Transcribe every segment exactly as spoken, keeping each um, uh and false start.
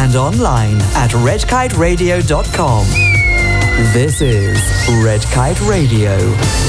and online at red kite radio dot com. This is Red Kite Radio.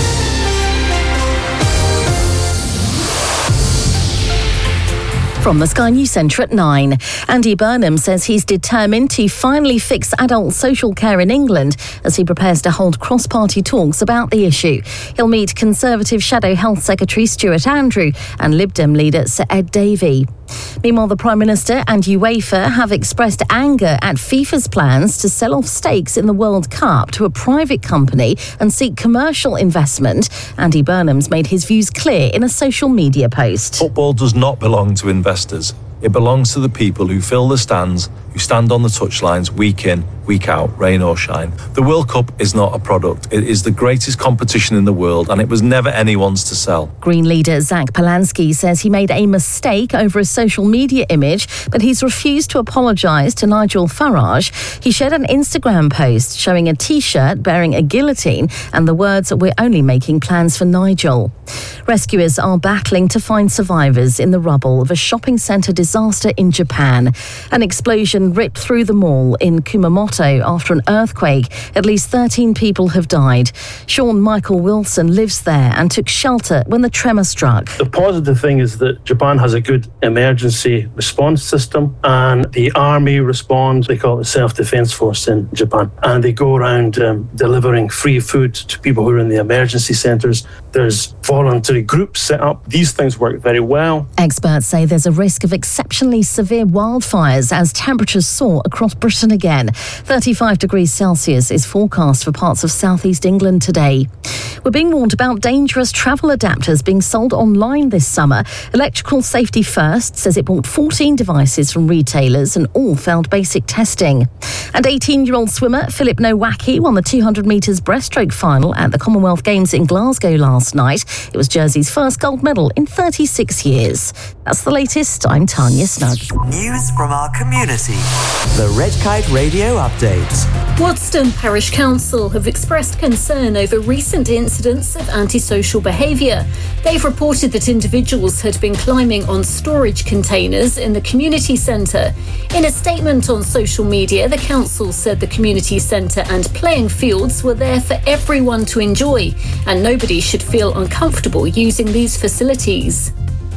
From the Sky News Centre at nine. Andy Burnham says he's determined to finally fix adult social care in England as he prepares to hold cross-party talks about the issue. He'll meet Conservative Shadow Health Secretary Stuart Andrew and Lib Dem leader Sir Ed Davey. Meanwhile, the Prime Minister and UEFA have expressed anger at FIFA's plans to sell off stakes in the World Cup to a private company and seek commercial investment. Andy Burnham's made his views clear in a social media post. Football does not belong to investors. It belongs to the people who fill the stands, who stand on the touchlines week in, week out, rain or shine. The World Cup is not a product. It is the greatest competition in the world, and it was never anyone's to sell. Green leader Zach Polanski says he made a mistake over a social media image, but he's refused to apologise to Nigel Farage. He shared an Instagram post showing a T-shirt bearing a guillotine and the words, "We're only making plans for Nigel." Rescuers are battling to find survivors in the rubble of a shopping centre disaster in Japan. An explosion ripped through the mall in Kumamoto after an earthquake. At least thirteen people have died. Sean Michael Wilson lives there and took shelter when the tremor struck. The positive thing is that Japan has a good emergency response system, and the army responds. They call it the Self-Defense Force in Japan, and they go around um, delivering free food to people who are in the emergency centres. There's voluntary groups set up. These things work very well. Experts say there's a risk of exceptionally severe wildfires as temperatures soar across Britain again. thirty-five degrees Celsius is forecast for parts of southeast England today. We're being warned about dangerous travel adapters being sold online this summer. Electrical Safety First says it bought fourteen devices from retailers and all failed basic testing. And eighteen-year-old swimmer Philip Nowacki won the two hundred metres breaststroke final at the Commonwealth Games in Glasgow last night. It was Jersey's first gold medal in thirty-six years. That's the latest. I'm Tanya Snug. News from our community. The Red Kite Radio Update. Wadston Parish Council have expressed concern over recent incidents of antisocial behaviour. They've reported that individuals had been climbing on storage containers in the community centre. In a statement on social media, the council said the community centre and playing fields were there for everyone to enjoy, and nobody should feel uncomfortable using these facilities.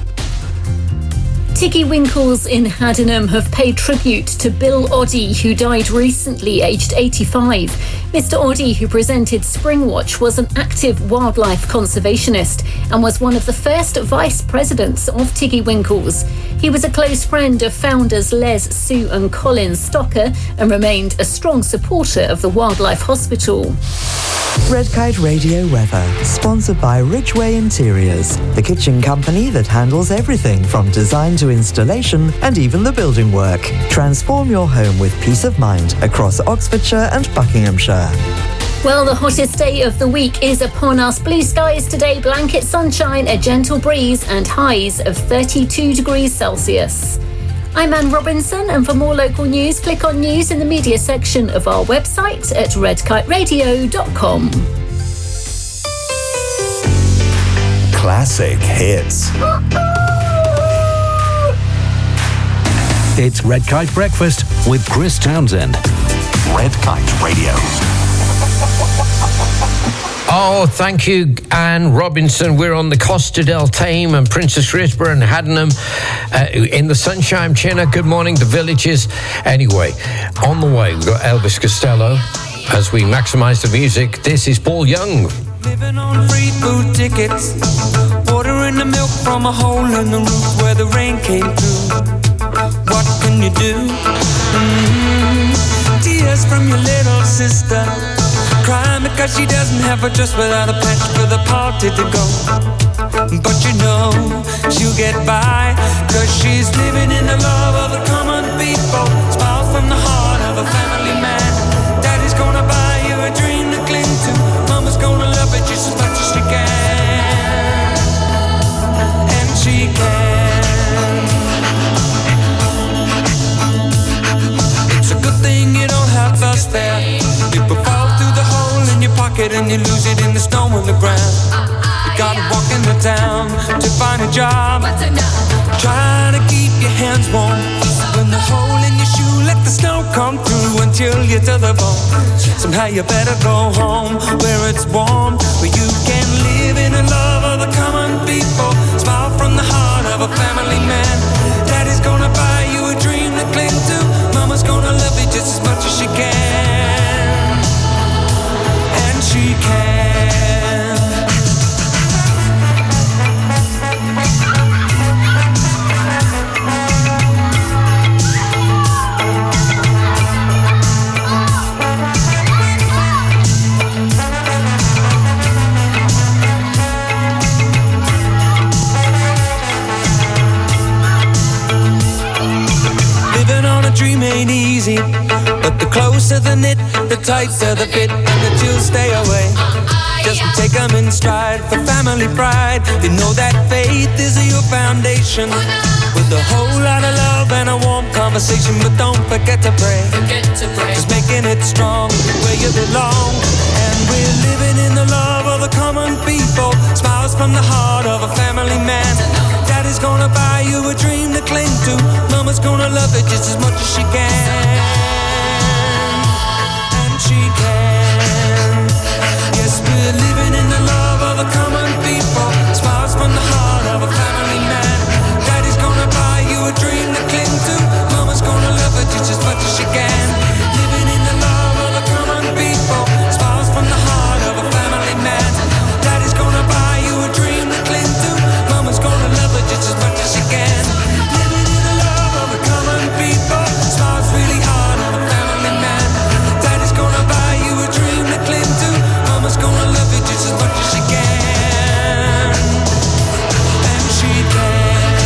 Tiggy Winkles in Haddenham have paid tribute to Bill Oddie, who died recently, aged eighty-five. Mister Oddie, who presented Springwatch, was an active wildlife conservationist and was one of the first vice presidents of Tiggy Winkles. He was a close friend of founders Les, Sue and Colin Stocker and remained a strong supporter of the Wildlife Hospital. Red Kite Radio weather, sponsored by Ridgeway Interiors, the kitchen company that handles everything from design to installation and even the building work. Transform your home with peace of mind across Oxfordshire and Buckinghamshire. Well, the hottest day of the week is upon us. Blue skies today, blanket sunshine, a gentle breeze and highs of thirty-two degrees Celsius. I'm Anne Robinson, and for more local news, click on News in the Media section of our website at red kite radio dot com. Classic hits. It's Red Kite Breakfast with Chris Townsend. Red Kite Radio. Oh, thank you, Anne Robinson. We're on the Costa del Tame and Princess Risborough and Haddenham uh, in the Sunshine Chinna. Good morning, the villages. Anyway, on the way, we've got Elvis Costello as we maximise the music. This is Paul Young. Living on free food tickets, ordering the milk from a hole in the roof where the rain came through. What can you do? Mm-hmm. Tears from your little sister, crying because she doesn't have a dress without a patch for the party to go. But you know she'll get by, cause she's living in the love of the common people. Smiles from the heart of a family man. Daddy's gonna buy you a dream to cling to. Mama's gonna love it just as much as she can. And she can. It's a good thing you don't have us there. People fall through the hole in your pocket and you lose it in the snow on the ground. You gotta walk in the town to find a job. Trying to keep your hands warm. When the hole in your shoe, let the come through and chill you to the bone. Somehow you better go home where it's warm, where you can live in the love of the common people. Smile from the heart of a family man. Daddy's gonna buy you a dream to cling to. Mama's gonna love you just as much as she can. And she can. Dream ain't easy, but the closer the knit, the tighter the fit, and the chills stay away. Just take them in stride for family pride. You know that faith is your foundation, with a whole lot of love and a warm conversation. But don't forget to pray, just making it strong where you belong. And we're living in the love of the common people. Smiles from the heart of a family man. Daddy's gonna buy you a dream to cling to. Mama's gonna love it just as much as she can. And she can. Yes, we're living in the love of the common people. Smiles from the heart of a family man. Daddy's gonna buy you a dream to cling to. Mama's gonna love it just as much as she can. Living in the love of the common people. Smiles from the heart of a family man. Daddy's gonna buy you a dream to cling to. Mama's gonna love it just as much as she can. Living in the love of the common people. Smiles really hard on a family man. Daddy's gonna buy you a dream to cling to. Mama's gonna love you just as much as she can. And she can.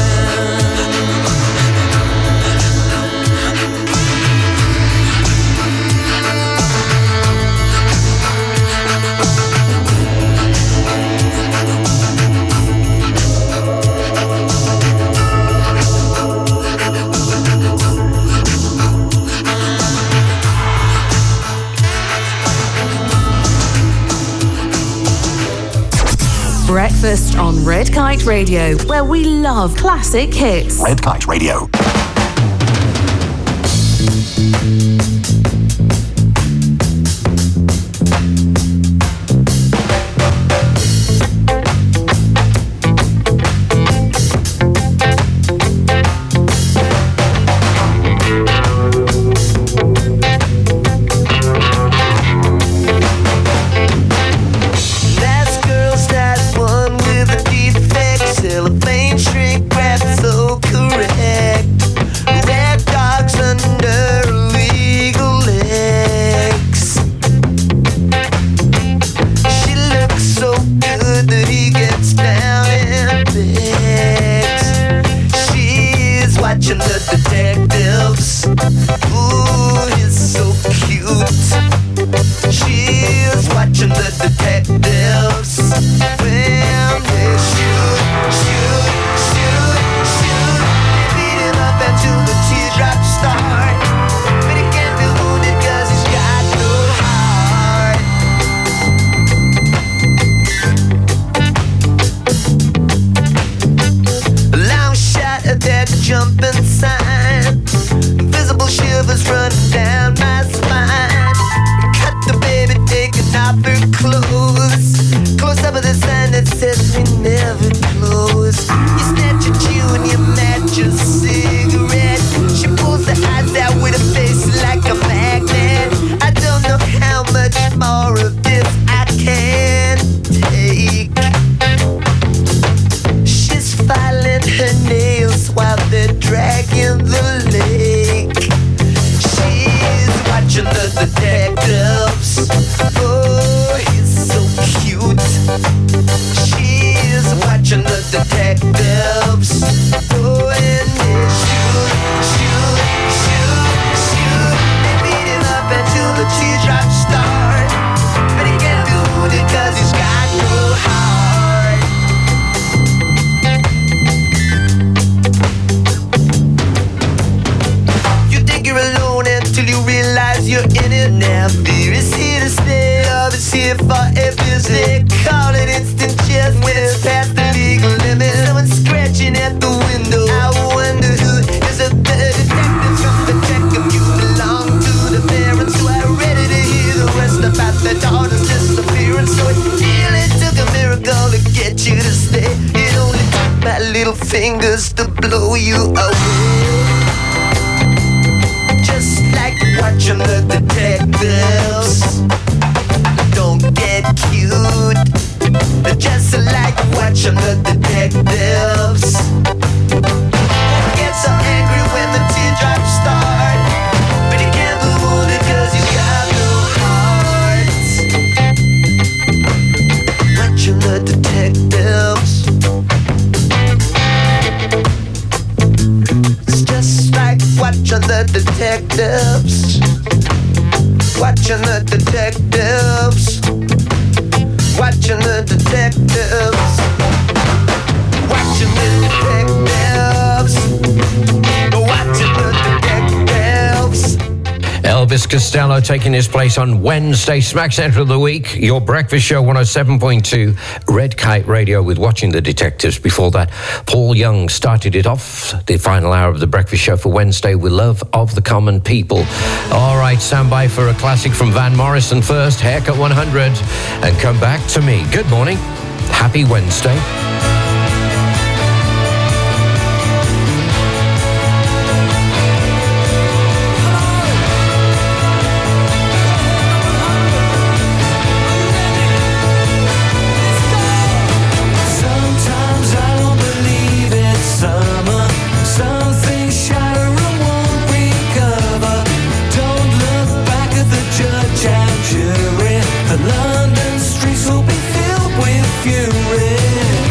Breakfast on Red Kite Radio, where we love classic hits. Red Kite Radio. Scratching at the window. I wonder who is a better detective from the check if you belong to fingers to blow you away. Just like watching the detectives. Don't get cute. Just like watching the detectives. Get so angry when the teardrops start, but you can't hold it cause you got no heart. Watching the detectives. It's just like watching the detectives. Watching the detectives. Watching the detectives. Watching the detectives. Watching the detectives. Elvis Costello taking his place on Wednesday, Smack Centre of the Week. Your breakfast show, one oh seven point two, Red Kite Radio with Watching the Detectives. Before that, Paul Young started it off, the final hour of the breakfast show for Wednesday with Love of the Common People. All right, stand by for a classic from Van Morrison first, Haircut one hundred, and Come Back to Me. Good morning. Happy Wednesday. London streets will be filled with fury.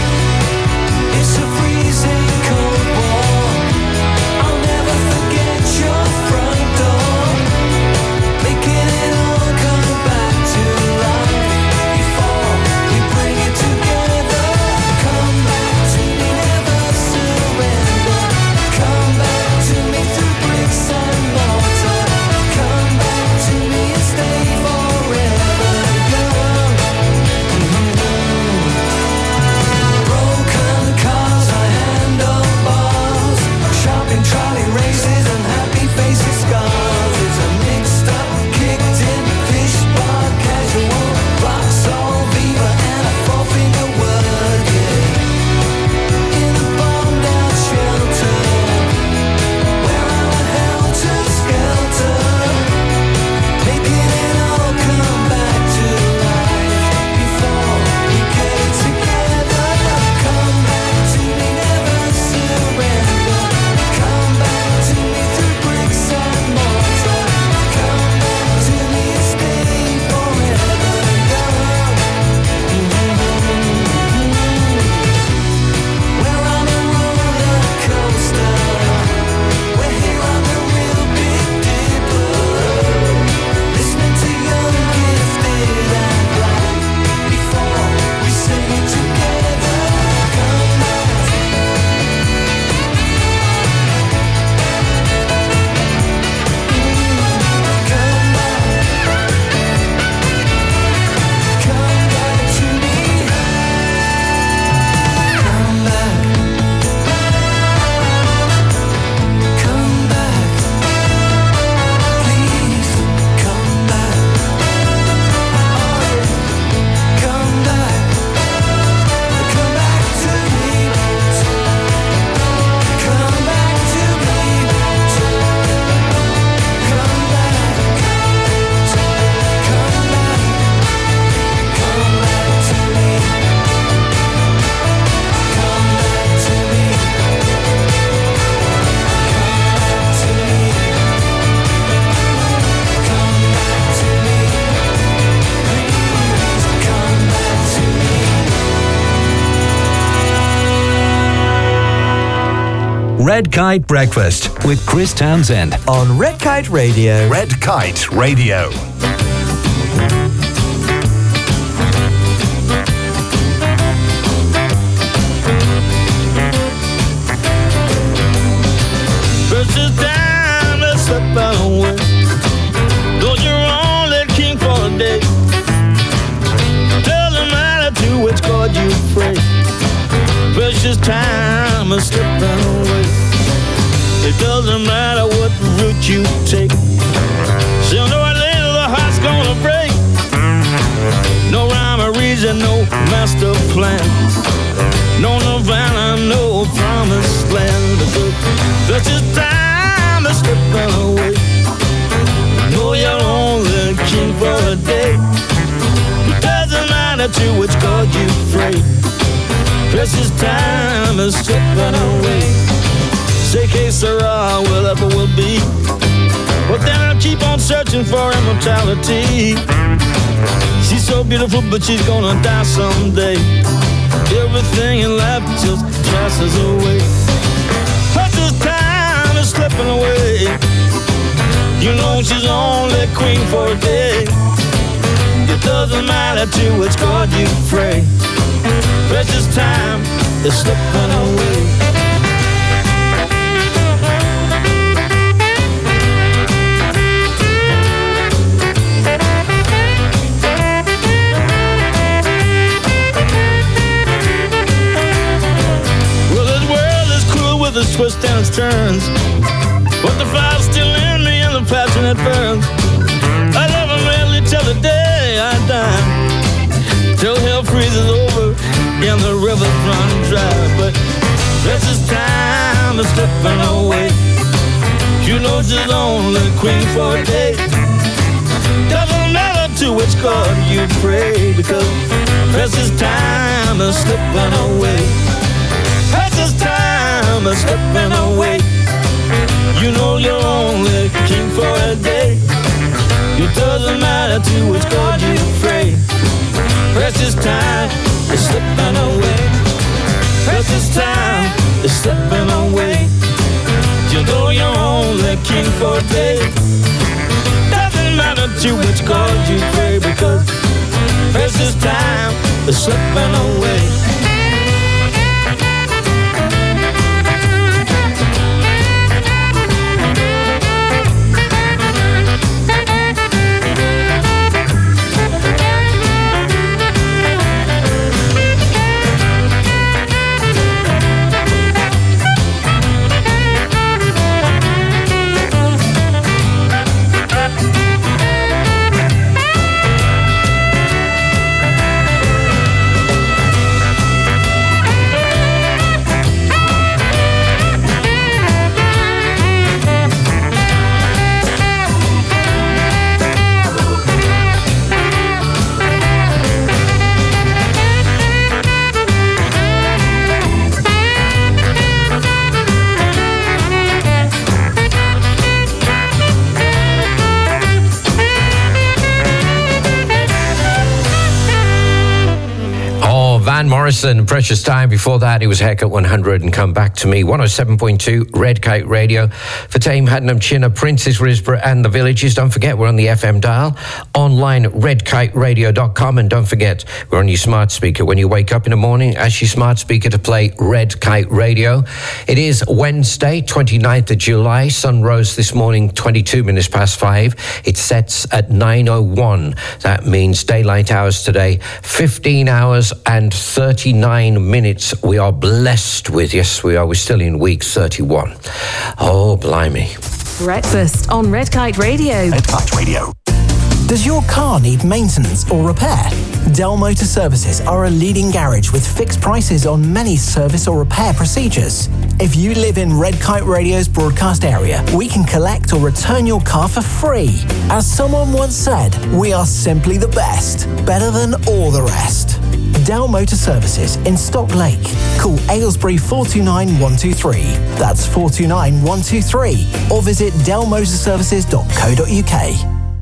Red Kite Breakfast with Chris Townsend on Red Kite Radio. Red Kite Radio. Precious time to slip away. Though you're only king for a day. Doesn't matter to which God you pray. Precious time is slipping away. It doesn't matter what route you take. Sooner or later the heart's gonna break. No rhyme or reason, no master plan. No Nirvana, no promised land. Because this time is slipping away. Know you're only king for a day. It doesn't matter to which God you pray. Precious time is slipping away. Say, que sera, whatever will be. But then I'll keep on searching for immortality. She's so beautiful, but she's gonna die someday. Everything in life just passes away. Precious time is slipping away. You know she's only queen for a day. It doesn't matter to which God you pray. Precious time is slipping away. Well, this world is cruel with its twists and its turns, but the fire's still in me and the passion it burns. I love him madly till the day I die, till hell freezes over and the rivers run dry. But precious time is slipping away. You know she's only queen for a day. Doesn't matter to which God you pray, because precious time is slipping away. Precious time is slipping away. You know you're only king for a day. It doesn't matter to which God you pray. Precious time is slipping away. Precious time is slipping away. You know you're only king for a day. Doesn't matter to which God you pray, because precious time is slipping away. Morrison, Precious Time. Before that, it was Heck at one hundred and Come Back to Me. one oh seven point two Red Kite Radio. For Tame, Haddenham, Chinner, Princess Risborough and the Villages. Don't forget, we're on the F M dial. Online at red kite radio dot com. And don't forget, we're on your smart speaker. When you wake up in the morning, ask your smart speaker to play Red Kite Radio. It is Wednesday, twenty-ninth of July. Sun rose this morning, twenty-two minutes past five. It sets at nine oh one. That means daylight hours today, fifteen hours and thirty-nine minutes. We are blessed with, yes, we are. We're still in week thirty-one. Oh, blimey. Breakfast on Red Kite Radio. Red Kite Radio. Does your car need maintenance or repair? Dell Motor Services are a leading garage with fixed prices on many service or repair procedures. If you live in Red Kite Radio's broadcast area, we can collect or return your car for free. As someone once said, we are simply the best, better than all the rest. Dell Motor Services in Stock Lake. Call Aylesbury four two nine one two three. That's four two nine one two three. Or visit dell motor services dot co dot uk.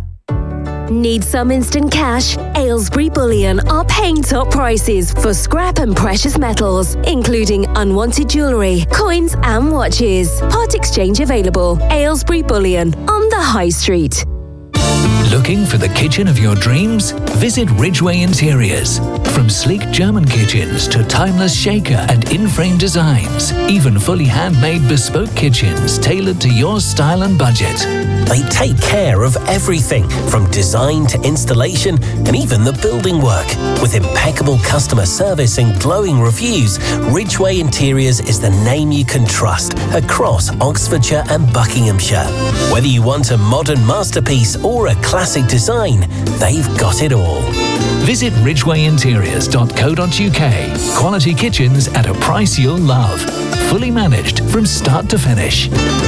Need some instant cash? Aylesbury Bullion are paying top prices for scrap and precious metals, including unwanted jewellery, coins and watches. Part exchange available. Aylesbury Bullion on the High Street. Looking for the kitchen of your dreams? Visit Ridgeway Interiors. From sleek German kitchens to timeless shaker and in-frame designs, even fully handmade bespoke kitchens tailored to your style and budget. They take care of everything, from design to installation and even the building work. With impeccable customer service and glowing reviews, Ridgeway Interiors is the name you can trust across Oxfordshire and Buckinghamshire. Whether you want a modern masterpiece or a classic design, they've got it all. Visit ridgeway interiors dot co dot uk. Quality kitchens at a price you'll love. Fully managed from start to finish.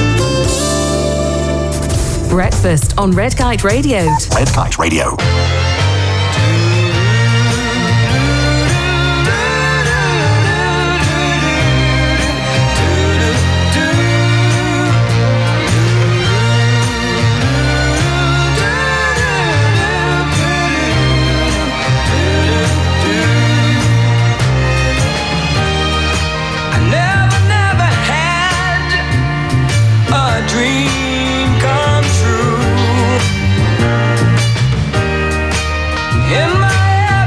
Breakfast on Red Kite Radio. Red Kite Radio. Dream come true. In my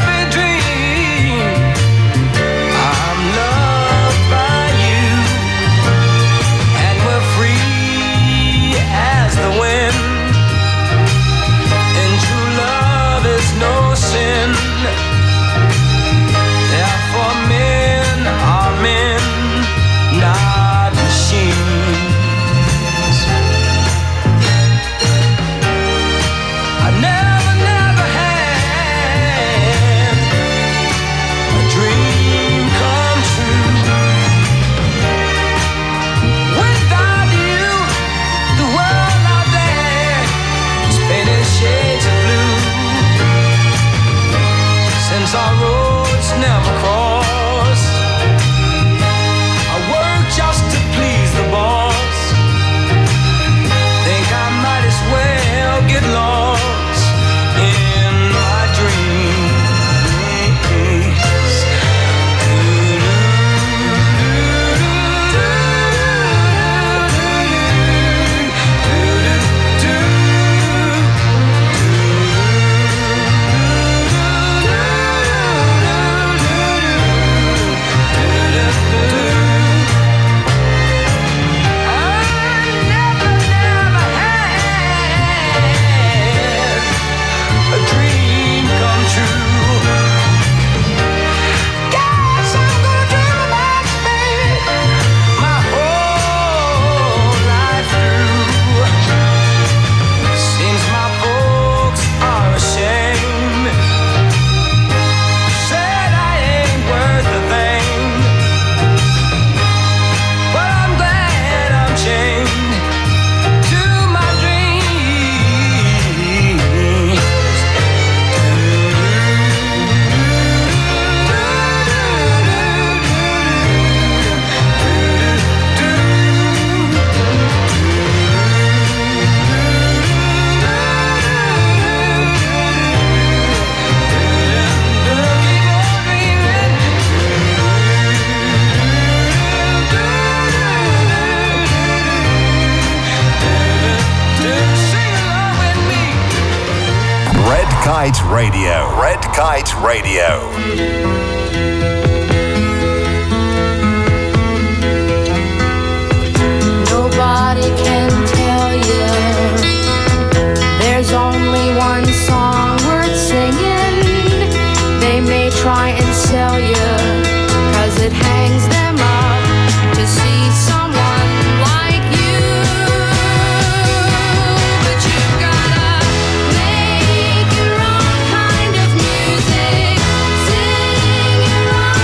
Kite Radio. Red Kite Radio. Nobody can tell you there's only one song worth singing. They may try and sell you, 'cause it hangs them up to see someone like you. But you've gotta make your own kind of music, sing your own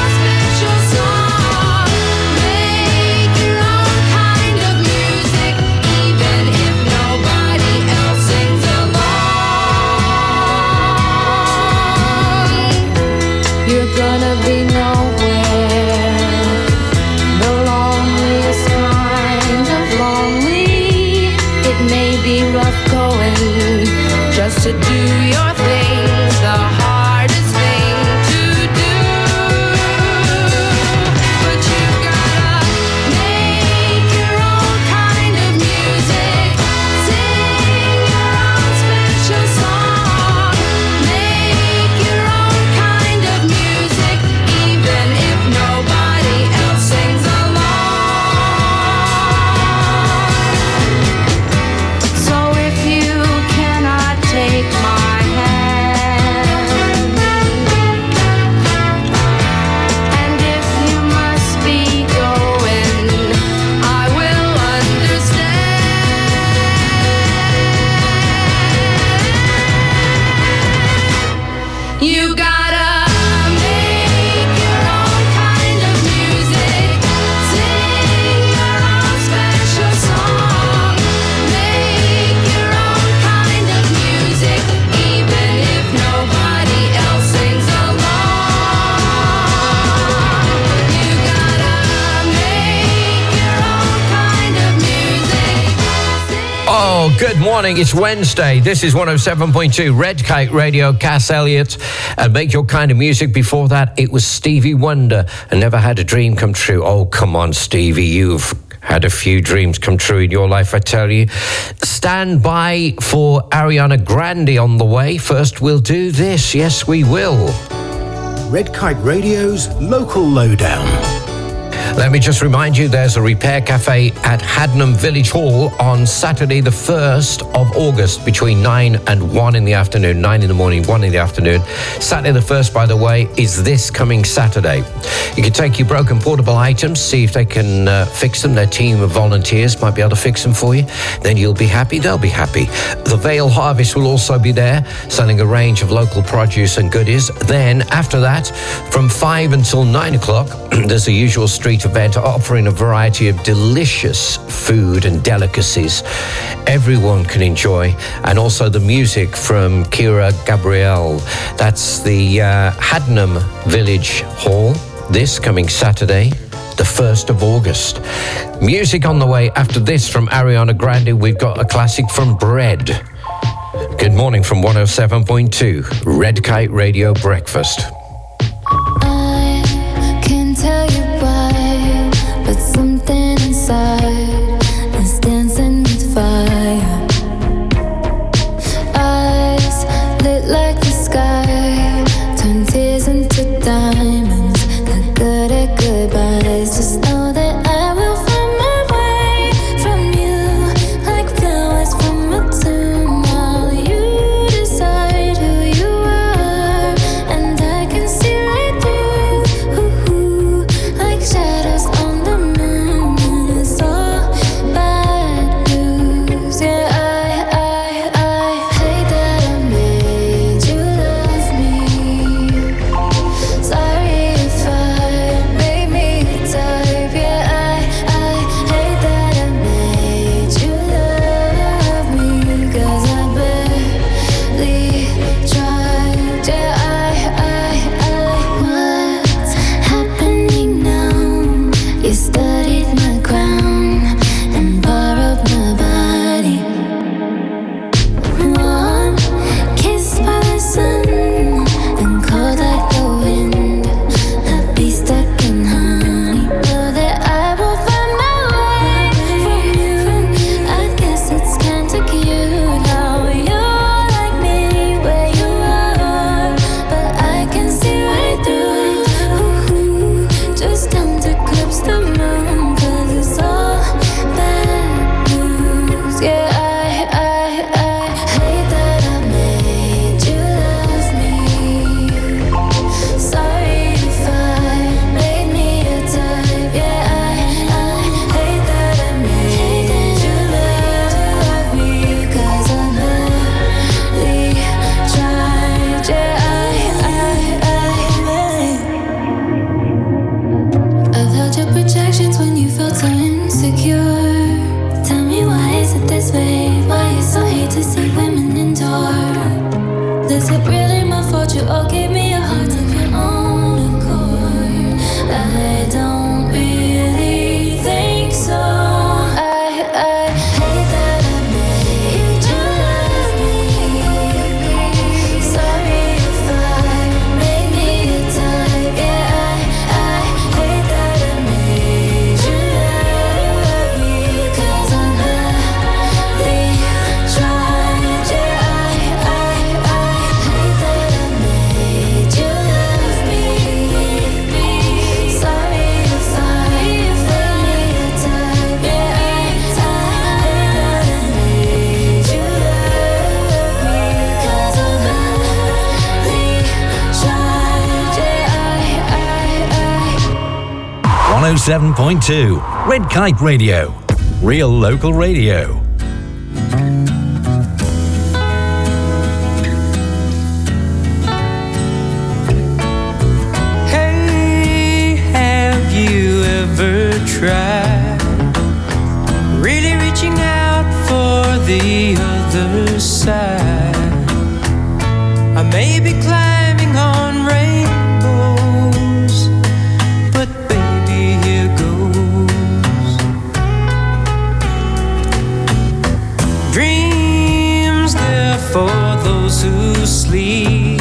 Good morning. It's Wednesday. This is one oh seven point two Red Kite Radio, Cass Elliot, and Make Your Kind of Music. Before that, it was Stevie Wonder, and Never Had a Dream Come True. Oh, come on, Stevie, you've had a few dreams come true in your life, I tell you. Stand by for Ariana Grande on the way. First, we'll do this. Yes, we will. Red Kite Radio's Local Lowdown. Let me just remind you, there's a repair cafe at Haddenham Village Hall on Saturday the first of August between nine and one in the afternoon. nine in the morning, one in the afternoon. Saturday the first, by the way, is this coming Saturday. You can take your broken portable items, see if they can uh, fix them. Their team of volunteers might be able to fix them for you. Then you'll be happy, they'll be happy. The Vale Harvest will also be there, selling a range of local produce and goodies. Then, after that, from five until nine o'clock, there's the usual street event offering a variety of delicious food and delicacies everyone can enjoy, and also the music from Kira Gabrielle. That's the uh, Haddenham Village Hall, this coming Saturday, the first of August. Music on the way after this from Ariana Grande. We've got a classic from Bread. Good morning from one oh seven point two Red Kite Radio Breakfast. I can tell you why, but something inside is dancing with fire. Eyes lit like the sky, turn tears into diamonds. Not good at goodbyes. Just know that I will find my way from you, like flowers from a tomb. While you decide who you are, and I can see right through, ooh, ooh, like shadows on the moon. And it's all bad news. Yeah, I, I, I hate that I made you love me. Sorry if I made me a type. Yeah, I, I hate that I made you love me, 'cause I barely tried. Yeah, I, I, I what's happening now? You studied my crown and borrowed my body. One kiss by the sun and cold like the wind. I'd be stuck in honey. Know that I will find my way from you. I guess it's kinda cute how you're like me where you are, but I can see right through it. Ooh, ooh, just don't eclipse the moon, 'cause it's all bad news. Yeah, I, I, I hate that I made you love me. Sorry if I made me a type. Yeah, I, I hate that I made you love me, 'cause I barely tried. Yeah, I, I, I I've held your projections when you felt so insecure. Tell me, why is it this way? Why you so hate to see women endure? Is it really my fault you all gave me a heart of your own accord? I don't really think so. I, I hate that I made you love me. Sorry if I made me a type. Yeah, I, I hate that I made you love me, 'cause I barely tried. Yeah, I, I, I hate that I made you love me. Sorry if I made me a type. Yeah, I, I hate that I made you love me, 'cause I barely tried. Yeah, I, I, I one oh seven point two Red Kite Radio. Real local radio. Hey, have you ever tried really reaching out for the other side? I may be climbing on rainbows, but baby, here goes. Dream for those who sleep.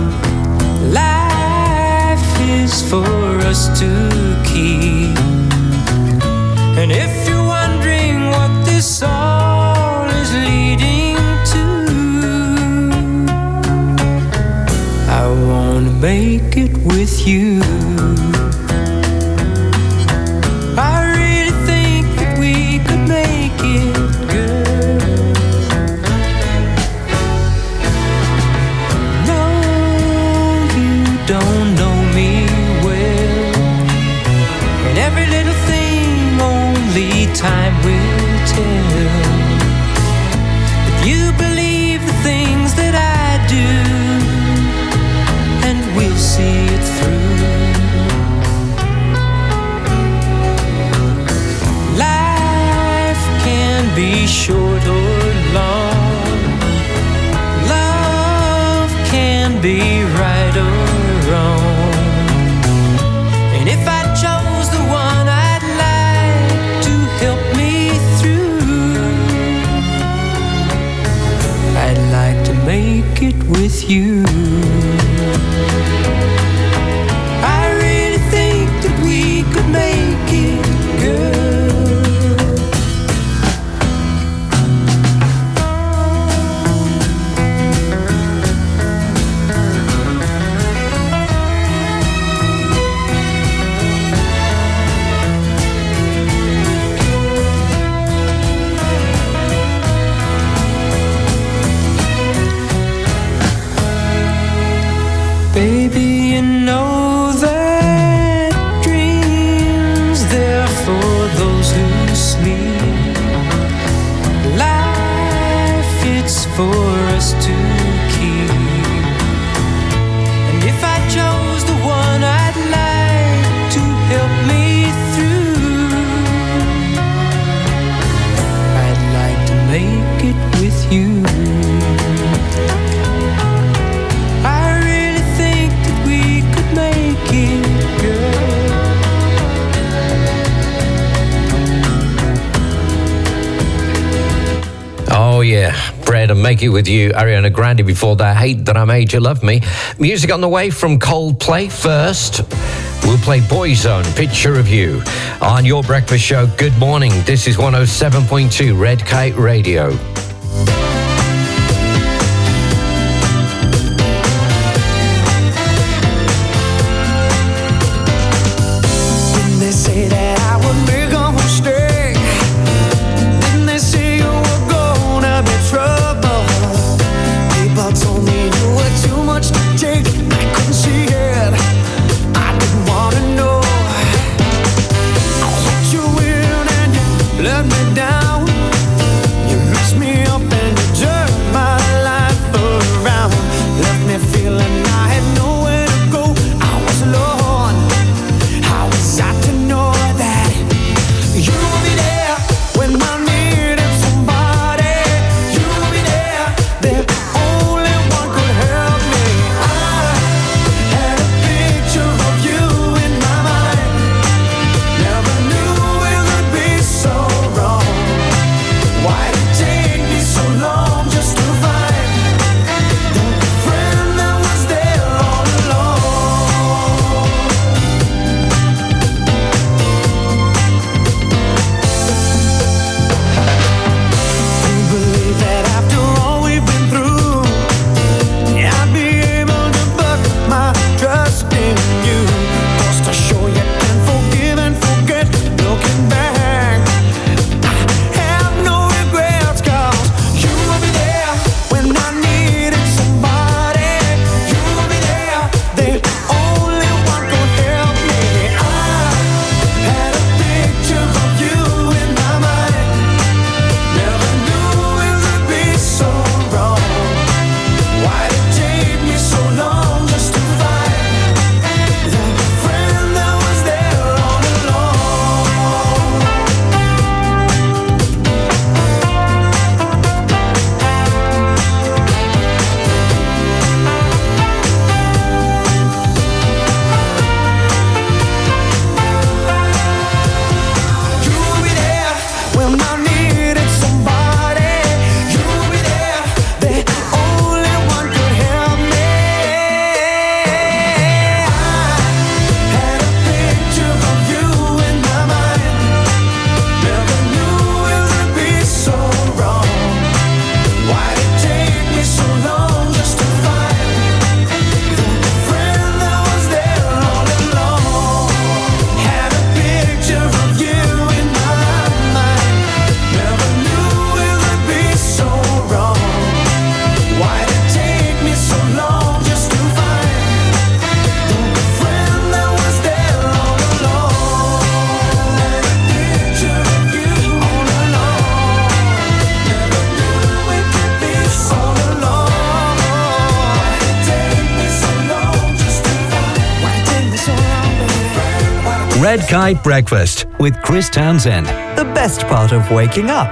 Life is for us to keep. And if you're wondering what this all is leading to, I wanna make it with you. I really think that we could make it, girl. No, you don't know me well, and every little thing only time will tell. If you believe the things that I do, and we'll see it through. Life can be short or long. Love can be right or wrong. And if I chose the one I'd like to help me through, I'd like to make it with you. I really think that we could make it, girl. Baby, you know that dreams, they're for those who sleep. Life, it's for us to keep. And if I chose the one I'd like to help me through, I'd like to make it with you. Oh yeah, Bread and Make It With You. Ariana Grande before that, Hate That I Made You Love Me. Music on the way from Coldplay. First, we'll play Boyzone, Picture of You. On your breakfast show, good morning. This is one oh seven point two Red Kite Radio. They say that I would make a mistake. Didn't they say you were gonna be trouble? People told me you were too much to take. I couldn't see it. I didn't wanna know. I let you in and you let me down. You messed me Red Kite Breakfast with Chris Townsend. The best part of waking up.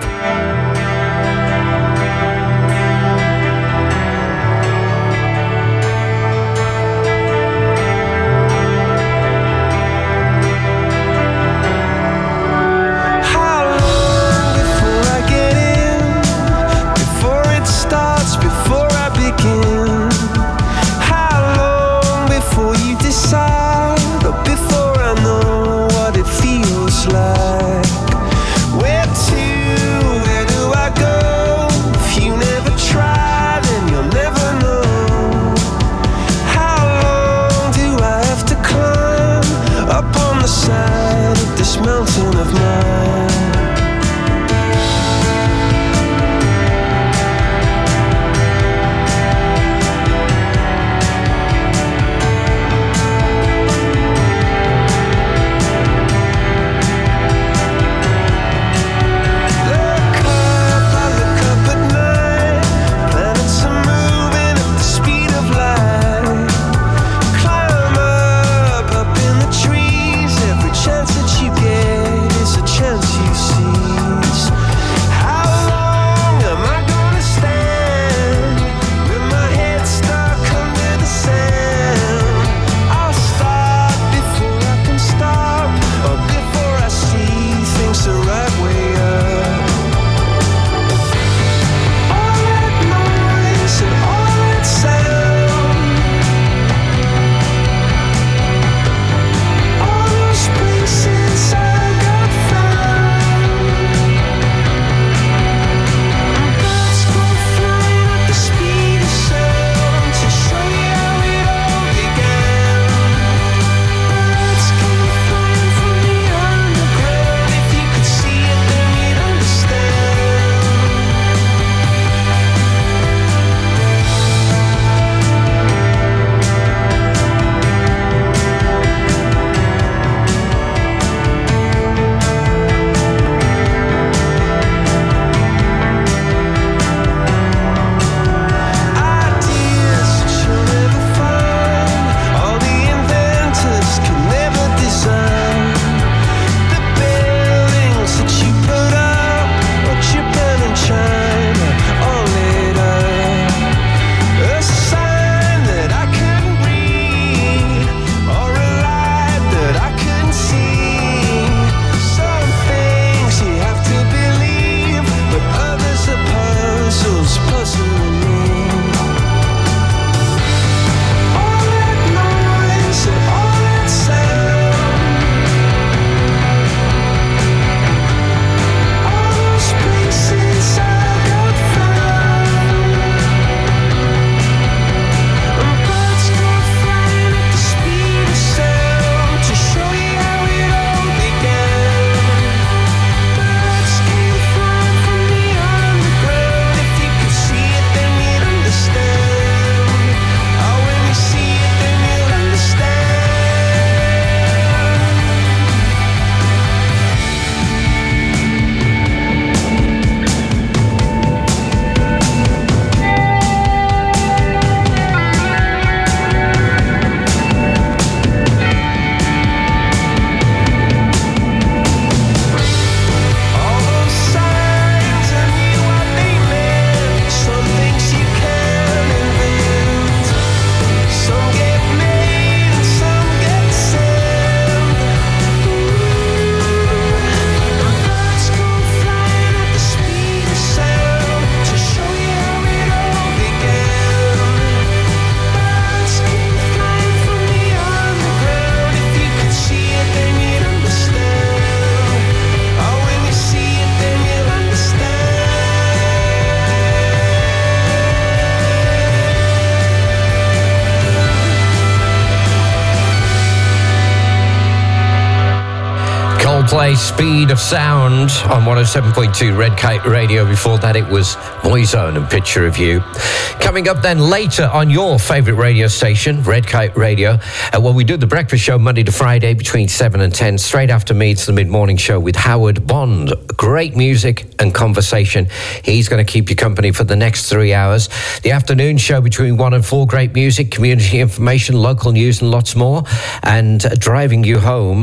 Coldplay, Speed of Sound on one oh seven point two Red Kite Radio. Before that, it was Boyzone and Picture of You. Coming up then later on your favourite radio station, Red Kite Radio, uh, well, we do the breakfast show Monday to Friday between seven and ten. Straight after me, it's the mid-morning show with Howard Bond. Great music and conversation. He's going to keep you company for the next three hours. The afternoon show between one and four, great music, community information, local news and lots more. And uh, driving you home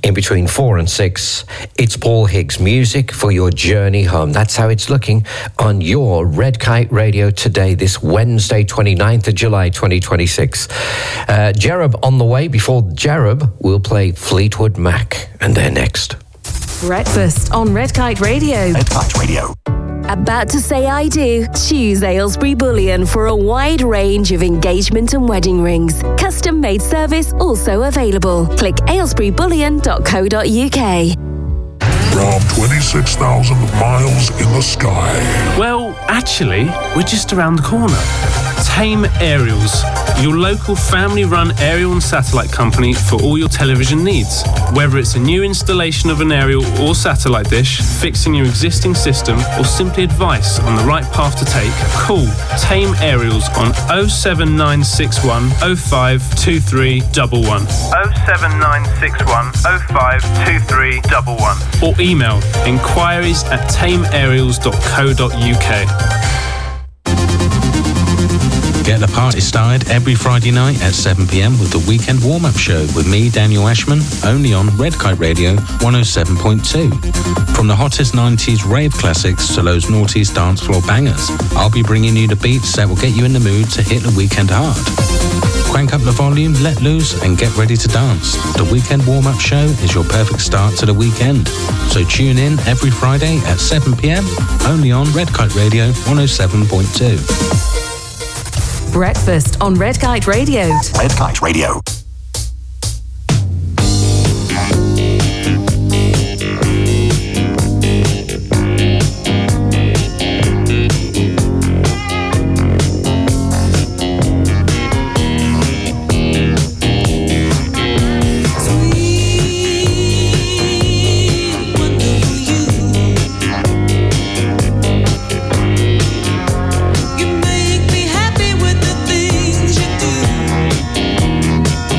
in between four and six, it's Paul Higgs music for your journey home. That's how it's looking on your Red Kite Radio today, this Wednesday, twenty-ninth of July, twenty twenty-six. Uh, Jerub on the way. Before Jerub, we'll play Fleetwood Mac, and they're next. Breakfast on Red Kite Radio. Red Kite Radio. About to say I do? Choose Aylesbury Bullion for a wide range of engagement and wedding rings. Custom made service also available. Click aylesbury bullion dot co dot uk. From twenty-six thousand miles in the sky. Well, actually, we're just around the corner. Tame Aerials, your local family-run aerial and satellite company for all your television needs. Whether it's a new installation of an aerial or satellite dish, fixing your existing system, or simply advice on the right path to take, call Tame Aerials on oh seven nine six one oh five two three one one. oh seven nine six one oh five two three one one. Or email inquiries at tame aerials dot co dot uk. Get the party started every Friday night at seven p.m. with the Weekend Warm-Up Show with me, Daniel Ashman, only on Red Kite Radio one oh seven point two. From the hottest nineties rave classics to those noughties dance floor bangers, I'll be bringing you the beats that will get you in the mood to hit the weekend hard. Crank up the volume, let loose, and get ready to dance. The Weekend Warm-Up Show is your perfect start to the weekend. So tune in every Friday at seven p.m. only on Red Kite Radio one oh seven point two. Breakfast on Red Kite Radio. Red Kite Radio. You make me happy with the things you do.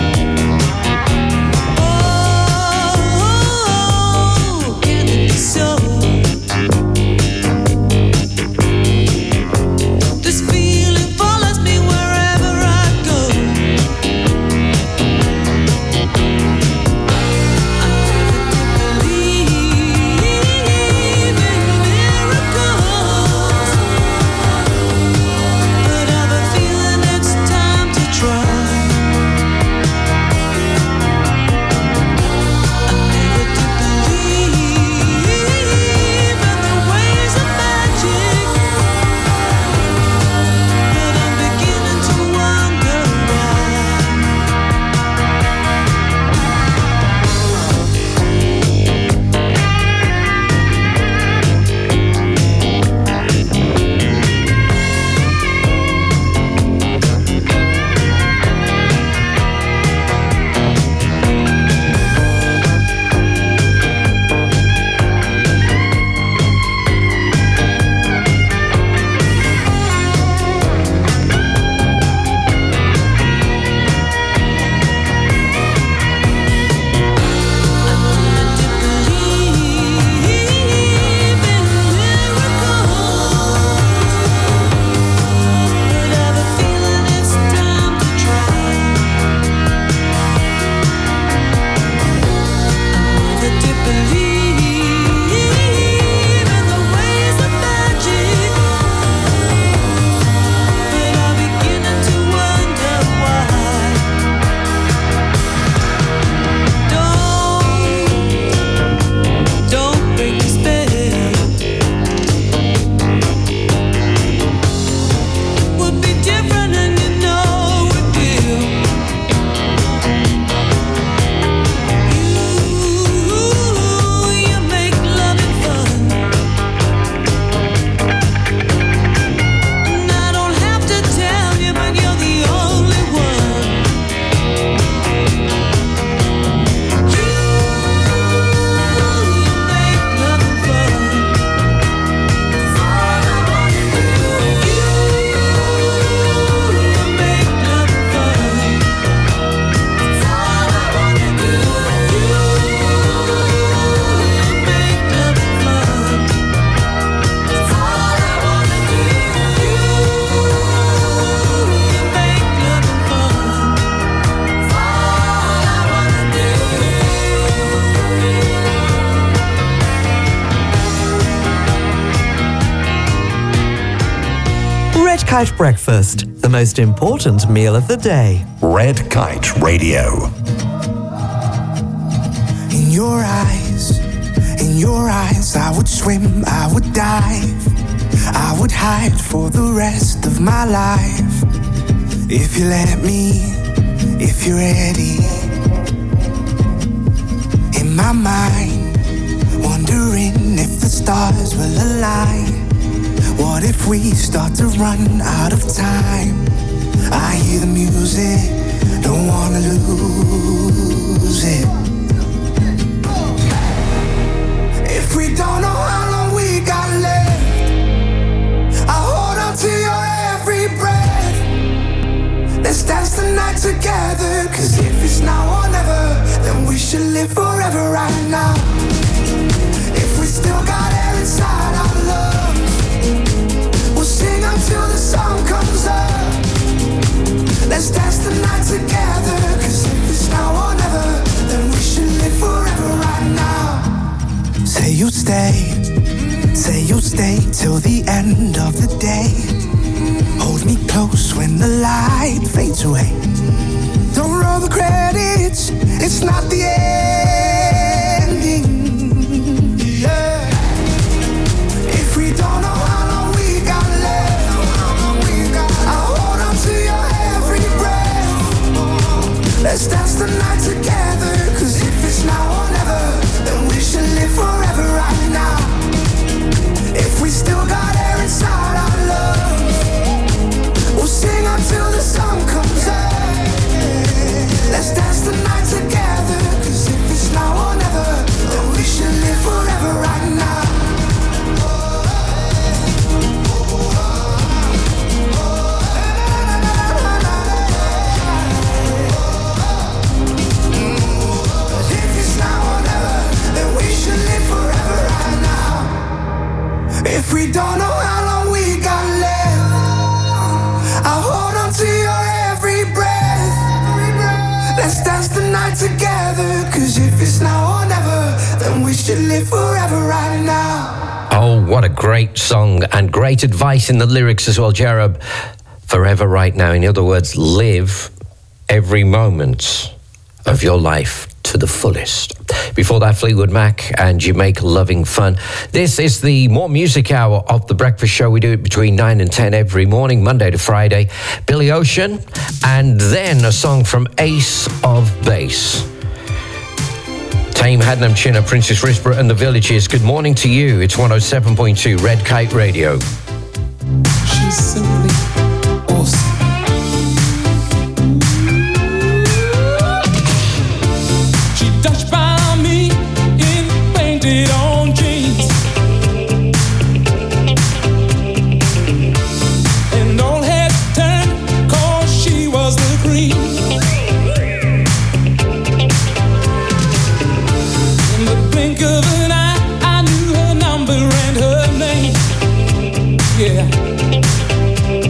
Kite Breakfast, the most important meal of the day. Red Kite Radio. In your eyes, in your eyes, I would swim, I would dive, I would hide for the rest of my life. If you let me, if you're ready. In my mind, wondering if the stars will align. What if we start to run out of time? I hear the music, don't wanna lose it. If we don't know how long we got left, I'll hold on to your every breath. Let's dance the night together, cause if it's now or never, then we should live forever right now. If we still got air inside our love, we'll sing until the sun comes up. Let's dance the night together, cause if it's now or never, then we should live forever right now. Say you'll stay, say you'll stay till the end of the day. Hold me close when the light fades away. Don't roll the credits, it's not the ending. Yeah. If we don't know how long we got left, I'll hold on to your every breath. Let's dance the night together, cause if it's now or never, then we should live forever right now. If we still got air inside our love, we'll sing until the sun comes up. Let's dance the night together, cause if it's now or never, then we should live forever right now. If it's now or never, then we should live forever right now. If we don't know how long we got left, I'll hold on to your every breath. Let's dance the night together, cause if it's now or never, then we should live forever right now. Oh, what a great song, and great advice in the lyrics as well, Jarab. Forever right now. In other words, live every moment of your life to the fullest. Before that, Fleetwood Mac and Jamaica Loving Fun. This is the More Music Hour of The Breakfast Show. We do it between nine and ten every morning, Monday to Friday. Billy Ocean, and then a song from Ace of Base. Tame, Hadnam, Chinna, Princess Risborough and the Villages. Good morning to you. It's one oh seven point two Red Kite Radio. She's simply awesome. Touched by me in painted on jeans, and all heads turned cause she was the queen. In the blink of an eye, I knew her number and her name. Yeah.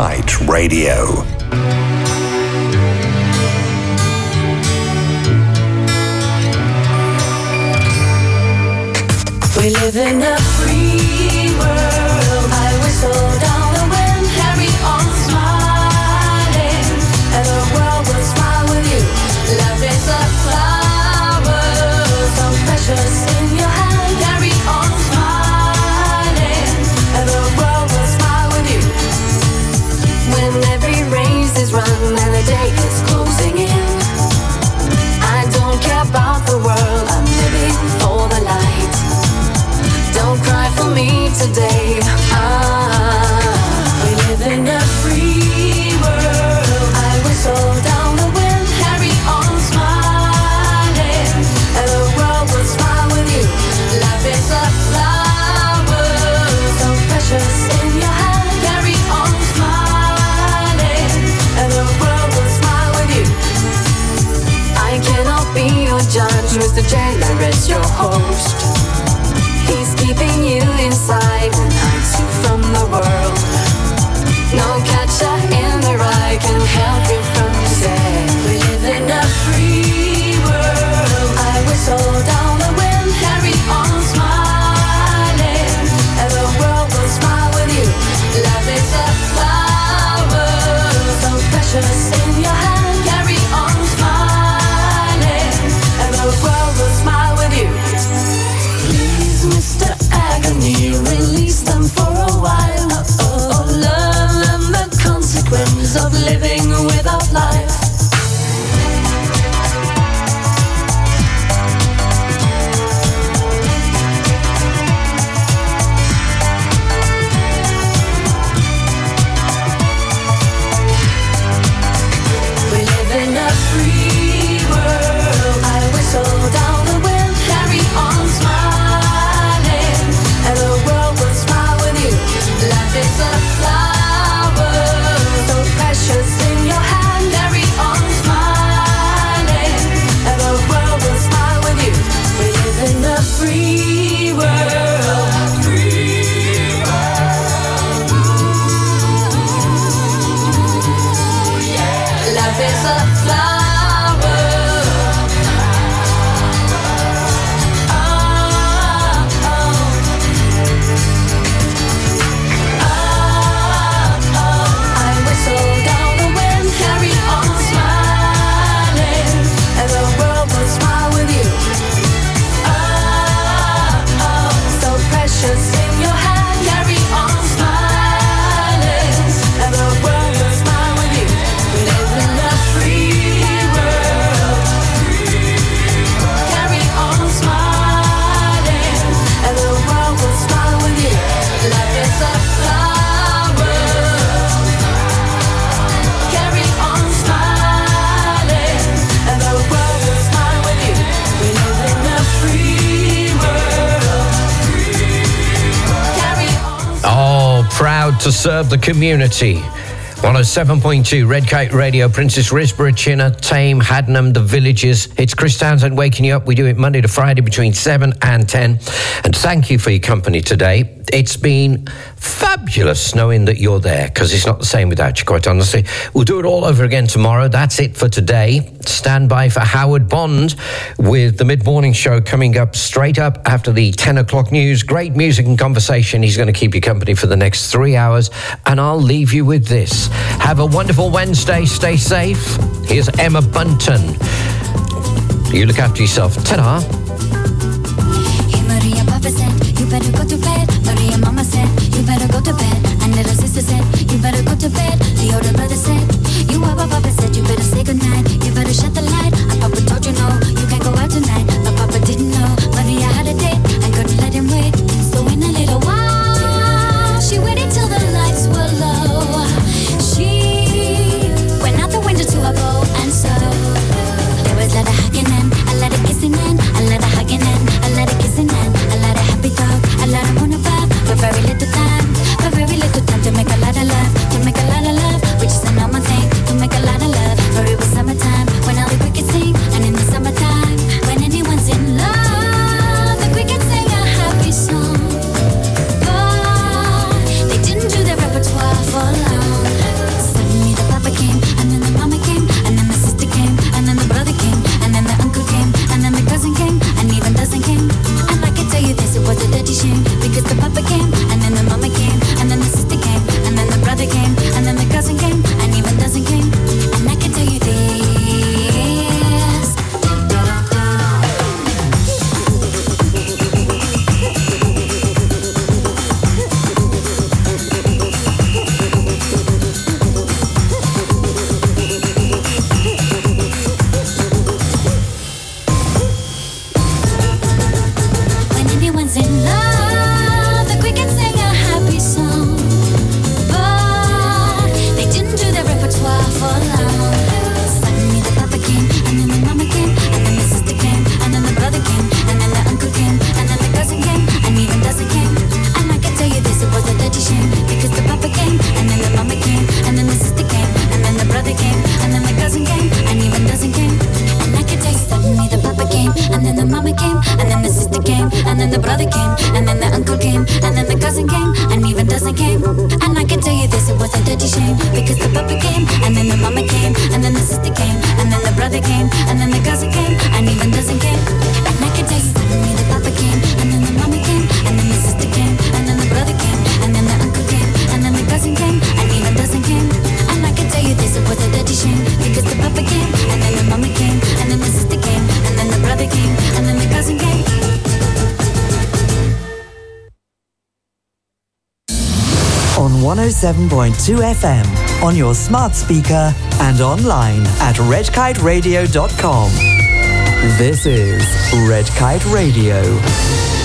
Kite Radio. We live in a free world. I whistle down the wind, carry on smiling, and the world will smile with you. Love is a flower, so precious in your hand. Carry on smiling, and the world will smile with you. When every race is run and the day is closing in, I don't care about the world. I'm living for the light. Don't cry for me today. Ah, we live in a free world. I whistle down the wind, carry on smiling, and the world will smile with you. Life is a flower, so precious in your hand. Carry on smiling, and the world will smile with you. I cannot be your judge, Mister Jailer is your host. He's keeping you inside and hides you from the world. No catcher in the rye can help you from today. We live in a free world. I whistle down the wind, carry on smiling, and the world will smile with you. Love is a flower, so precious in your hand. Carry on smiling, and the world will smile with you. Mister Agony, release them for a while. Oh, learn them the consequence of living without life. We live in a free world. I whistle down the wind, carry on smiling, and the world will smile with you. Life is a flower, so precious in your hand. Carry on smiling, and the world will smile with you. We live in a free world. Free world. Ooh, yeah. Life is a flower. Proud to serve the community. one oh seven point two Red Kite Radio, Princess Risborough, Chinner, Tame, Haddenham, the villages. It's Chris Townsend waking you up. We do it Monday to Friday between seven and ten. And thank you for your company today. It's been fabulous knowing that you're there, because it's not the same without you, quite honestly. We'll do it all over again tomorrow. That's it for today. Stand by for Howard Bond with the mid-morning show coming up straight up after the ten o'clock news. Great music and conversation. He's going to keep you company for the next three hours. And I'll leave you with this. Have a wonderful Wednesday. Stay safe. Here's Emma Bunton. You look after yourself. Ta-da. Hey, Maria, Papa said, you better go to bed. Maria, Mama said, you better go to bed. And little sister said, you better go to bed. The older brother said, you are Papa said, you better say goodnight. You better shut the light. And Papa told you no, you can't go out tonight. But Papa didn't know Maria had a date and couldn't let him wait. So in a little while, she waited till the lights were low. She went out the window to a bow, and so there was a lot of hugging and a lot of kissing and a lot of hugging and a lot of kissing and a lot of happy talk, a lot of moon above, but very little time, but very little time to make a lot of love, to make a lot of love, which is a normal thing, to make a lot of love, for it was summertime when all the crickets sing. then the brother came, and then the uncle came, and then the cousin came, and even dozen came. And I can tell you this, it was a dirty shame, because the papa came, and then the mama came, and then the sister came, and then the brother came, and then the cousin came, and even dozen came. And I can tell you suddenly the papa came, and then the mama came, and then the sister came, and then the brother came, and then the uncle came, and then the cousin came, and even dozen came. And I can tell you this, it was a dirty shame, because the papa came, and then the mama came, and then the sister came, and then the brother came, and then the cousin came. On one oh seven point two F M, on your smart speaker, and online at red kite radio dot com. This is Red Kite Radio.